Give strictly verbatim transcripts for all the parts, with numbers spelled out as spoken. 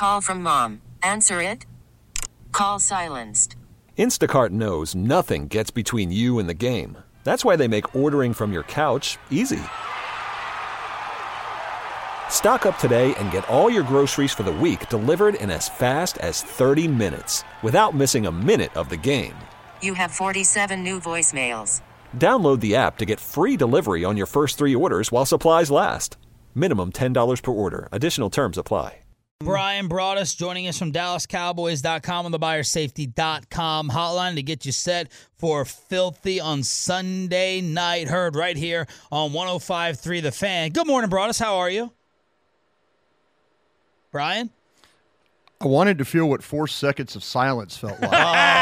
Call from mom. Answer it. Call silenced. Instacart knows nothing gets between you and the game. That's why they make ordering from your couch easy. Stock up today and get all your groceries for the week delivered in as fast as thirty minutes without missing a minute of the game. You have forty-seven new voicemails. Download the app to get free delivery on your first three orders while supplies last. Minimum ten dollars per order. Additional terms apply. Brian Broaddus joining us from Dallas Cowboys dot com on the Buyer Safety dot com hotline to get you set for Filthy on Sunday night. Heard right here on one oh five point three The Fan. Good morning, Broaddus. How are you? Brian? I wanted to feel what four seconds of silence felt like.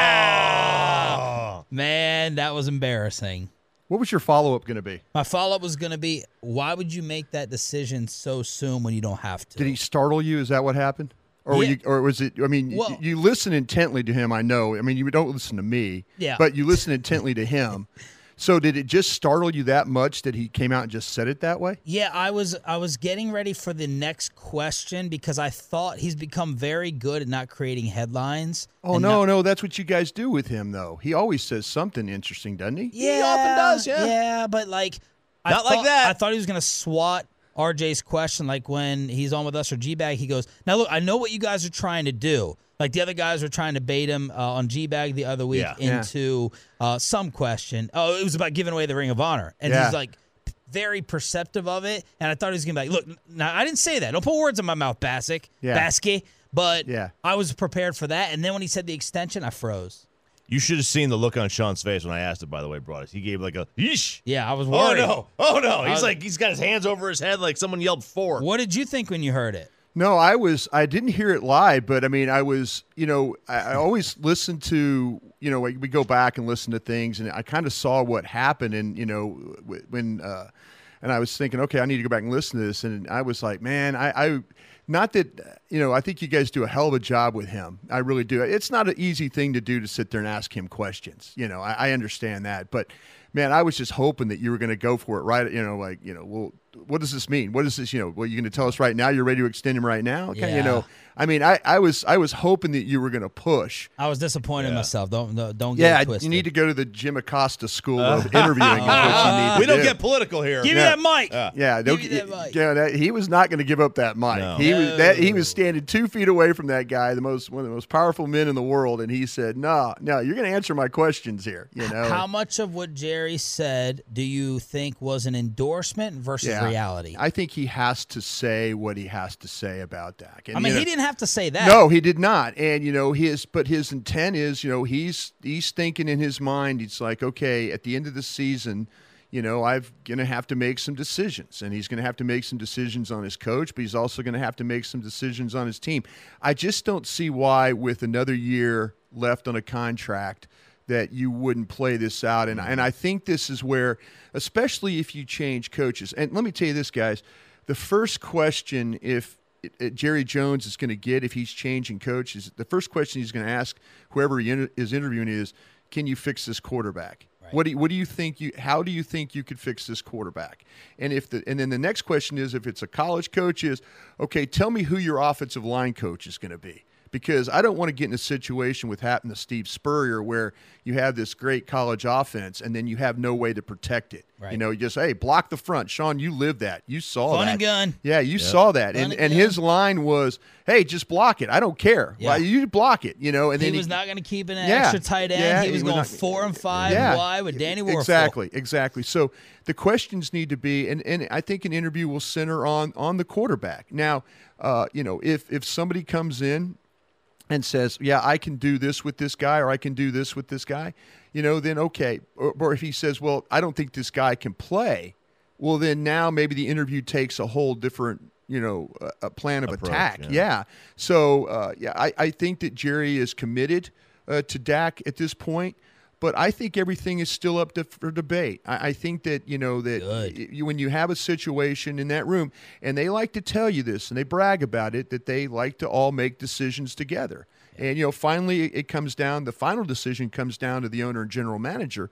Oh, man, that was embarrassing. What was your follow-up going to be? My follow-up was going to be, why would you make that decision so soon when you don't have to? Did he startle you? Is that what happened? Or, were Yeah. you, or was it, I mean, Well- you, you listen intently to him, I know. I mean, you don't listen to me, Yeah. but you listen intently to him. So did it just startle you that much that he came out and just said it that way? Yeah, I was I was getting ready for the next question because I thought he's become very good at not creating headlines. Oh, and no, not- no, that's what you guys do with him, though. He always says something interesting, doesn't he? Yeah, often does, yeah. Yeah, but like I Not like thought- that. I thought he was gonna swat R J's question, like when he's on with us or G-Bag, he goes, now look, I know what you guys are trying to do. Like the other guys were trying to bait him uh, on G-Bag the other week Yeah. Yeah. into uh, some question. Oh, it was about giving away the Ring of Honor. And Yeah. he's like very perceptive of it. And I thought he was going to be like, look, now I didn't say that. Don't put words in my mouth, Bassick. Yeah. Basky. But Yeah. I was prepared for that. And then when he said the extension, I froze. You should have seen the look on Sean's face when I asked it, by the way, Broaddus. He gave like a, yeesh. Yeah, I was Oh, worried. no. Oh, no. He's was- like, he's got his hands over his head like someone yelled four. What did you think when you heard it? No, I was. I didn't hear it live, but I mean, I was. You know, I, I always listen to. You know, we we go back and listen to things, and I kind of saw what happened, and you know, when, uh, and I was thinking, okay, I need to go back and listen to this, and I was like, man, I, I, not that, you know, I think you guys do a hell of a job with him. I really do. It's not an easy thing to do to sit there and ask him questions. You know, I, I understand that, but man, I was just hoping that you were going to go for it, right? You know, like, you know, well, what does this mean? What is this? You know, well, you're going to tell us right now you're ready to extend him right now? Okay, Yeah. you know, I mean, I, I was I was hoping that you were going to push. I was disappointed in Yeah. myself. Don't don't don't get Yeah, it twisted. you need to go to the Jim Acosta School of Interviewing. is what you need to we don't do. get political here. Give me Yeah. that mic. Yeah. Yeah, don't, Give me that mic. yeah, that, he was not going to give up that mic. No. He was that he No. was standing two feet away from that guy, the most one of the most powerful men in the world, and he said, "No, no, you're going to answer my questions here." You know, How much of what Jerry said do you think was an endorsement versus Yeah. reality? I think he has to say what he has to say about Dak. And, I mean, you know, he didn't have to say that. No, he did not. And you know, his but his intent is, you know, he's he's thinking in his mind, he's like, okay, at the end of the season, you know, I'm going to have to make some decisions, and he's going to have to make some decisions on his coach, but he's also going to have to make some decisions on his team. I just don't see why, with another year left on a contract, that you wouldn't play this out. And and I think this is where, especially if you change coaches, and let me tell you this, guys, the first question, if it, it, Jerry Jones is going to get if he's changing coaches, the first question he's going to ask whoever he inter- is interviewing is, can you fix this quarterback? Right. What do you, what do you think you how do you think you could fix this quarterback? And if the and then the next question is, if it's a college coach, is okay, tell me who your offensive line coach is going to be. Because I don't want to get in a situation with happened to Steve Spurrier where you have this great college offense and then you have no way to protect it. Right. You know, you just, hey, block the front. Sean, you lived that. You saw Fun that. and gun. Yeah, you saw that. Fun And and and gun. his line was, hey, just block it. I don't care. Yeah. Well, you block it, you know. And He then was not going to keep an Yeah. extra tight end. Yeah, he was he was going not- four and five yeah, wide with Danny Warfel. Exactly, exactly. So the questions need to be, and, and I think an interview will center on on the quarterback. Now, uh, you know, if if somebody comes in and says, yeah, I can do this with this guy, or I can do this with this guy, you know, then okay. Or, or if he says, well, I don't think this guy can play, well, then now maybe the interview takes a whole different, you know, uh, a plan of Approach, attack. yeah. Yeah. So, uh, yeah, I, I think that Jerry is committed uh, to Dak at this point. But I think everything is still up to, for debate. I, I think that, you know, that Good. you, when you have a situation in that room, and they like to tell you this, and they brag about it, that they like to all make decisions together. And, you know, finally it comes down, the final decision comes down to the owner and general manager.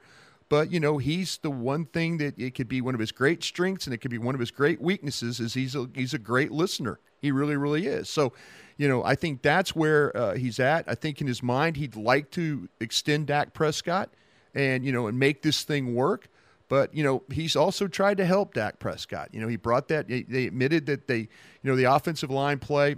But, you know, he's the one thing that it could be one of his great strengths and it could be one of his great weaknesses is he's a, he's a great listener. He really, really is. So, you know, I think that's where uh, he's at. I think in his mind he'd like to extend Dak Prescott and, you know, and make this thing work. But, you know, he's also tried to help Dak Prescott. You know, he brought that. They admitted that they, you know, the offensive line play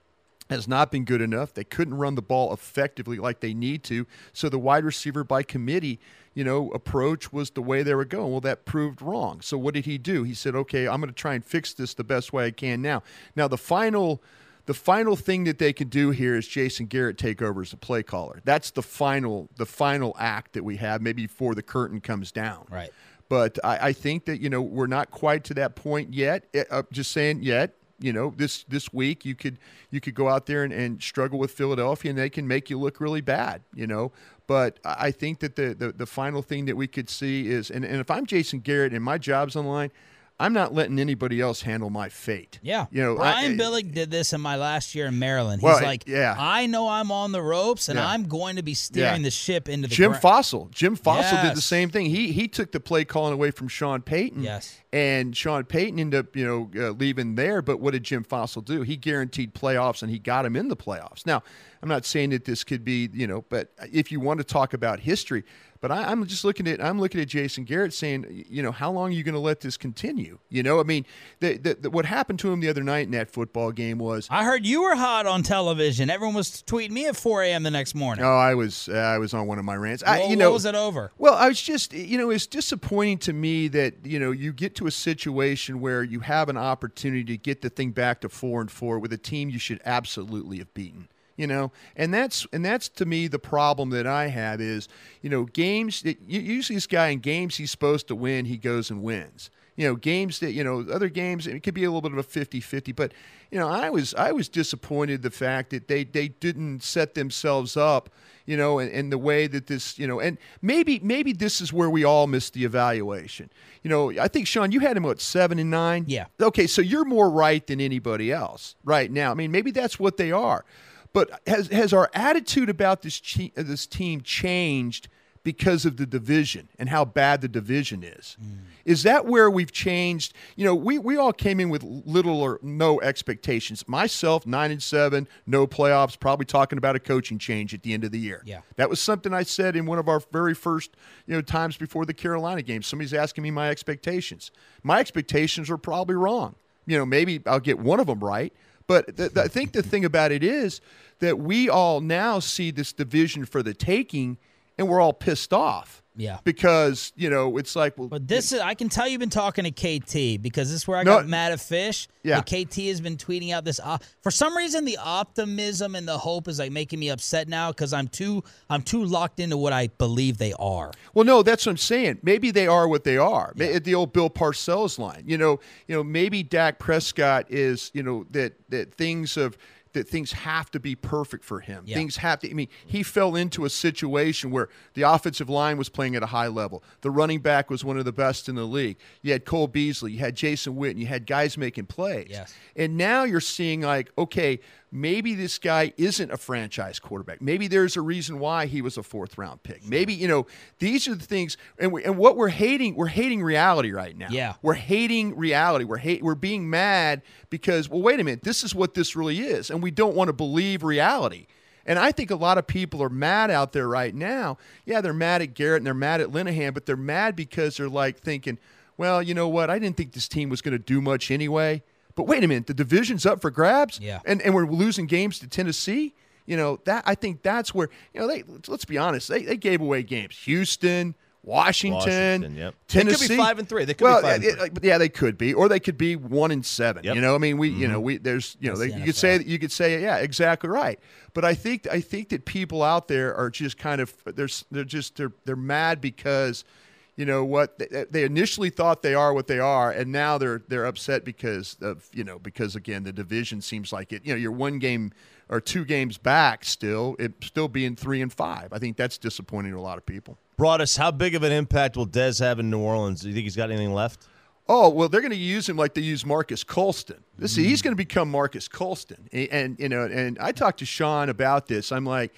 has not been good enough. They couldn't run the ball effectively like they need to. So the wide receiver by committee, you know, approach was the way they were going. Well, that proved wrong. So what did he do? He said, okay, I'm going to try and fix this the best way I can now. Now, the final the final thing that they can do here is Jason Garrett take over as a play caller. That's the final the final act that we have, maybe before the curtain comes down. Right. But I, I think that, you know, we're not quite to that point yet. Uh, just saying yet. You know, this this week you could you could go out there and, and struggle with Philadelphia, and they can make you look really bad, you know. But I think that the, the, the final thing that we could see is, and, and if I'm Jason Garrett and my job's on the line, I'm not letting anybody else handle my fate. Yeah. You know, Brian I, Billick did this in my last year in Maryland. He's well, like, yeah. I know I'm on the ropes, and Yeah. I'm going to be steering Yeah. the ship into the Jim gra- Fossil. Jim Fossil did the Yes. same thing. He he took the play calling away from Sean Payton. Yes. And Sean Payton ended up, you know, uh, leaving there. But what did Jim Fossil do? He guaranteed playoffs, and he got him in the playoffs. Now, I'm not saying that this could be, you know, but if you want to talk about history, but I, I'm just looking at I'm looking at Jason Garrett saying, you know, how long are you going to let this continue? You know, I mean, the, the, the, what happened to him the other night in that football game was. I heard you were hot on television. Everyone was tweeting me at four a.m. the next morning. Oh, I was uh, I was on one of my rants. I, Well, you know, what was it over? Well, I was just, you know, it's disappointing to me that, you know, you get to a situation where you have an opportunity to get the thing back to four and four with a team you should absolutely have beaten. You know, and that's and that's to me the problem that I have is, you know, games that usually this guy in games he's supposed to win, he goes and wins. You know, games that, you know, other games, it could be a little bit of a fifty-fifty. But, you know, I was I was disappointed the fact that they, they didn't set themselves up, you know, and, and the way that this, you know, and maybe maybe this is where we all missed the evaluation. You know, I think, Sean, you had him, what, seven and nine? Yeah. Okay, so you're more right than anybody else right now. I mean, maybe that's what they are. But has has our attitude about this che- this team changed because of the division and how bad the division is? Mm. Is that where we've changed? You know, we, we all came in with little or no expectations. Myself, nine and seven, no playoffs, probably talking about a coaching change at the end of the year. Yeah. That was something I said in one of our very first, you know, times before the Carolina game. Somebody's asking me my expectations. My expectations are probably wrong. You know, maybe I'll get one of them right. But the, the, I think the thing about it is that we all now see this division for the taking, and we're all pissed off. Yeah. Because, you know, it's like, well. But this is, I can tell you've been talking to K T because this is where I No, got mad at Fish. Yeah. But K T has been tweeting out this. Uh, for some reason, the optimism and the hope is like making me upset now because I'm too I'm too locked into what I believe they are. Well, no, that's what I'm saying. Maybe they are what they are. Yeah. The old Bill Parcells line. You know, you know, maybe Dak Prescott is, you know, that that things have. that things have to be perfect for him. Yeah. Things have to – I mean, he fell into a situation where the offensive line was playing at a high level. The running back was one of the best in the league. You had Cole Beasley. You had Jason Witten. You had guys making plays. Yes. And now you're seeing like, okay, maybe this guy isn't a franchise quarterback. Maybe there's a reason why he was a fourth-round pick. Maybe, you know, these are the things – and we, and what we're hating – we're hating reality right now. Yeah. We're hating reality. We're hate, We're being mad because, well, wait a minute, this is what this really is. And we don't want to believe reality. And I think a lot of people are mad out there right now. Yeah, they're mad at Garrett and they're mad at Linehan, but they're mad because they're like thinking, well, you know what? I didn't think this team was going to do much anyway. But wait a minute, the division's up for grabs? Yeah. And and we're losing games to Tennessee? You know, that I think that's where, you know, they let's be honest, they, they gave away games. Houston, Washington, Washington, yep. Tennessee. They could be five and three. They could well, be five and it- three. it- yeah, they could be, or they could be one and seven. Yep. You know, I mean, we, you know, we there's, you know, That's they, the you could N F L. say that you could say, yeah, exactly right. But I think I think that people out there are just kind of they're they're just they're they're mad because, you know what, they, they initially thought they are what they are, and now they're they're upset because of, you know, because again the division seems like it. You know, you're one game or two games back still, it still being three and five. I think that's disappointing to a lot of people. Broadus, how big of an impact will Dez have in New Orleans? Do you think he's got anything left? Oh, well, they're going to use him like they use Marcus Colston. See, he's going to become Marcus Colston. And, and, you know, and I talked to Sean about this. I'm like,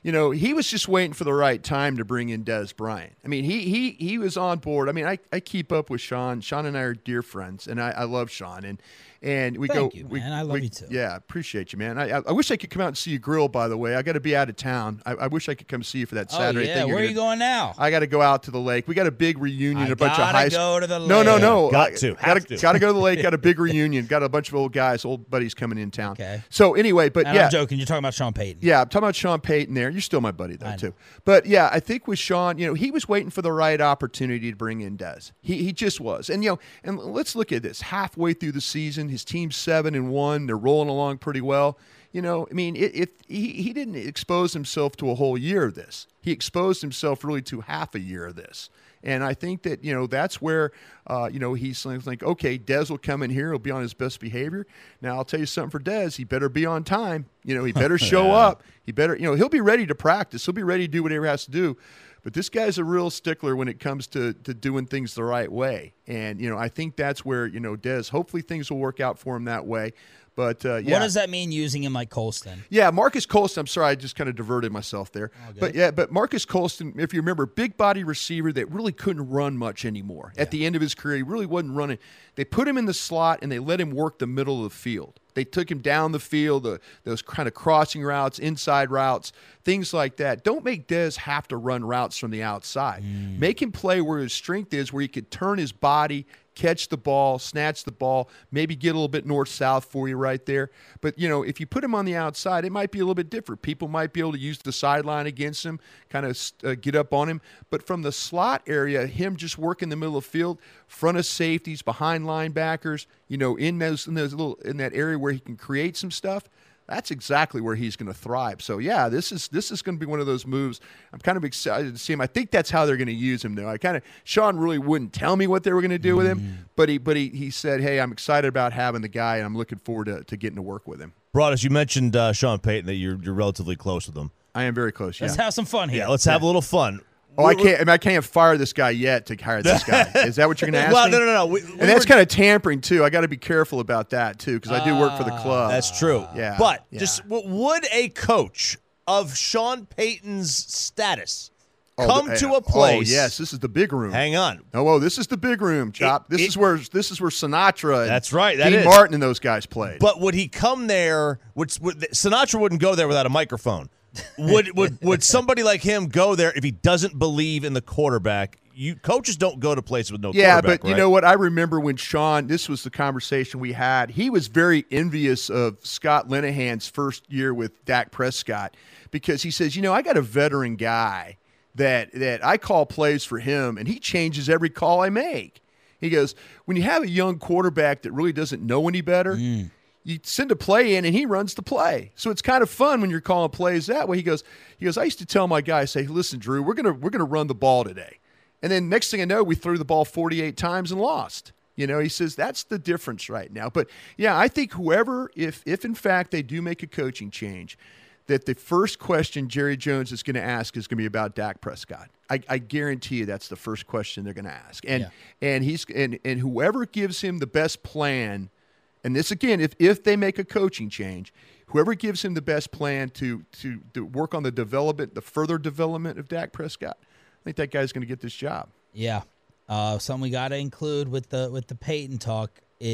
you know, he was just waiting for the right time to bring in Des Bryant. I mean, he he he was on board. I mean, I, I keep up with Sean. Sean and I are dear friends, and I, I love Sean. And and we Thank go. you, we, man. I love we, you too. Yeah, appreciate you, man. I I wish I could come out and see you grill. By the way, I got to be out of town. I, I wish I could come see you for that Saturday oh, yeah. thing. Where are gonna, you going now? I got to go out to the lake. We got a big reunion. I a bunch of gotta high go to the No, no, lake. no. Got I- to. Gotta, Have to. gotta go to the lake. Got a big reunion. Got a bunch of old guys, old buddies coming in town. Okay. So anyway, but And yeah. I'm joking. You're talking about Sean Payton. Yeah, I'm talking about Sean Payton there. You're still my buddy, though, I know. too. But, yeah, I think with Sean, you know, he was waiting for the right opportunity to bring in Des. He he just was. And, you know, and let's look at this. Halfway through the season, his team's seven and one. They're rolling along pretty well. You know, I mean, it, it he, he didn't expose himself to a whole year of this. He exposed himself really to half a year of this. And I think that, you know, that's where, uh, you know, he's like, okay, Des will come in here. He'll be on his best behavior. Now, I'll tell you something for Des. He better be on time. You know, he better show Yeah. up. He better, you know, he'll be ready to practice. He'll be ready to do whatever he has to do. But this guy's a real stickler when it comes to, to doing things the right way. And, you know, I think that's where, you know, Des, hopefully things will work out for him that way. But, uh, yeah. What does that mean using him like Colston? Yeah, Marcus Colston. I'm sorry, I just kind of diverted myself there. But yeah, but Marcus Colston, if you remember, big body receiver that really couldn't run much anymore. At the end of his career, he really wasn't running. They put him in the slot and they let him work the middle of the field. They took him down the field, the, those kind of crossing routes, inside routes, things like that. Don't make Des have to run routes from the outside. Mm. Make him play where his strength is, where he could turn his body, catch the ball, snatch the ball, maybe get a little bit north-south for you right there. But, you know, if you put him on the outside, it might be a little bit different. People might be able to use the sideline against him, kind of uh, get up on him. But from the slot area, him just working the middle of the field, front of safeties, behind linebackers, you know, in those in those little in that area where he can create some stuff, that's exactly where he's going to thrive. So yeah, this is this is going to be one of those moves. I'm kind of excited to see him. I think that's how they're going to use him, though. I kind of Sean really wouldn't tell me what they were going to do with him, but he but he he said, hey, I'm excited about having the guy, and I'm looking forward to, to getting to work with him. Broadus, you mentioned uh, Sean Payton, that you're you're relatively close with him. I am very close. Yeah. Let's have some fun here. Yeah, let's have a little fun. Oh, I can't. I, mean, I can't fire this guy yet to hire this guy. Is that what you're going to ask well, me? no, no, no. We, And we that's were- kind of tampering too. I got to be careful about that too because I do work for the club. That's true. Yeah, But yeah. just w- would a coach of Sean Payton's status Oh, come the- to uh, a place? Oh yes, this is the big room. Hang on. Oh, whoa, this is the big room, Chop. It- this it- is where this is where Sinatra. And That's right, that Dean is. Martin and those guys played. But would he come there? Would, would Sinatra wouldn't go there without a microphone? would would would somebody like him go there if he doesn't believe in the quarterback? You coaches don't go to places with no yeah, quarterback. but you right? know what? I remember when Sean. This was the conversation we had. He was very envious of Scott Linehan's first year with Dak Prescott because he says, you know, I got a veteran guy that that I call plays for him, and he changes every call I make. He goes, when you have a young quarterback that really doesn't know any better. Mm. You send a play in and he runs the play. So it's kind of fun when you're calling plays that way. He goes, he goes, I used to tell my guys, say, listen, Drew, we're gonna we're gonna run the ball today. And then next thing I know, we threw the ball forty-eight times and lost. You know, he says that's the difference right now. But yeah, I think whoever, if if in fact they do make a coaching change, that the first question Jerry Jones is going to ask is going to be about Dak Prescott. I, I guarantee you that's the first question they're going to ask. And Yeah. and he's and and whoever gives him the best plan. And this, again, if, if they make a coaching change, whoever gives him the best plan to, to, to work on the development, the further development of Dak Prescott, I think that guy's going to get this job. Yeah. Uh, something we got to include with the with the Peyton talk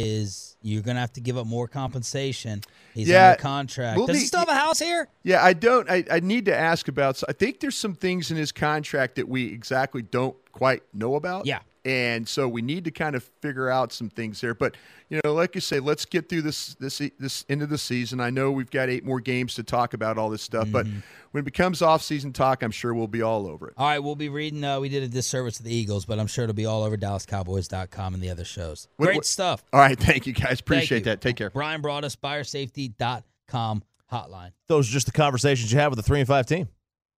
is you're going to have to give up more compensation. He's Yeah, under contract. we'll Does he need- still have a house here? Yeah, I don't. I, I need to ask about. So I think there's some things in his contract that we exactly don't quite know about. Yeah. And so we need to kind of figure out some things there. But you know, like you say, let's get through this this this end of the season. I know we've got eight more games to talk about all this stuff, but when it becomes off-season talk, I'm sure we'll be all over it. All right, we'll be reading. Uh, we did a disservice to the Eagles, but I'm sure it'll be all over Dallas Cowboys dot com and the other shows. What- Great what- stuff. All right, thank you guys. Thank Appreciate you. that. Take care. Brian brought us buyer safety dot com hotline. those are just the conversations you have with the three and five team.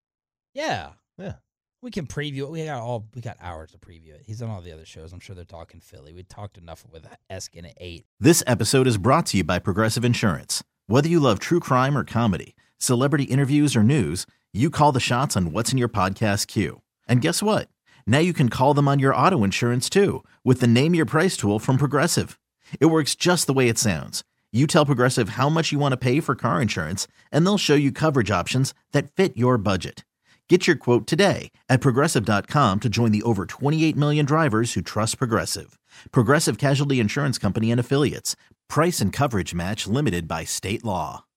Yeah. Yeah. We can preview it. We got all we got hours to preview it. He's on all the other shows. I'm sure they're talking Philly. We talked enough with Eskin at eight. This episode is brought to you by Progressive Insurance. Whether you love true crime or comedy, celebrity interviews or news, you call the shots on what's in your podcast queue. And guess what? Now you can call them on your auto insurance too with the Name Your Price tool from Progressive. It works just the way it sounds. You tell Progressive how much you want to pay for car insurance, and they'll show you coverage options that fit your budget. Get your quote today at Progressive dot com to join the over twenty-eight million drivers who trust Progressive. Progressive Casualty Insurance Company and Affiliates. Price and coverage match limited by state law.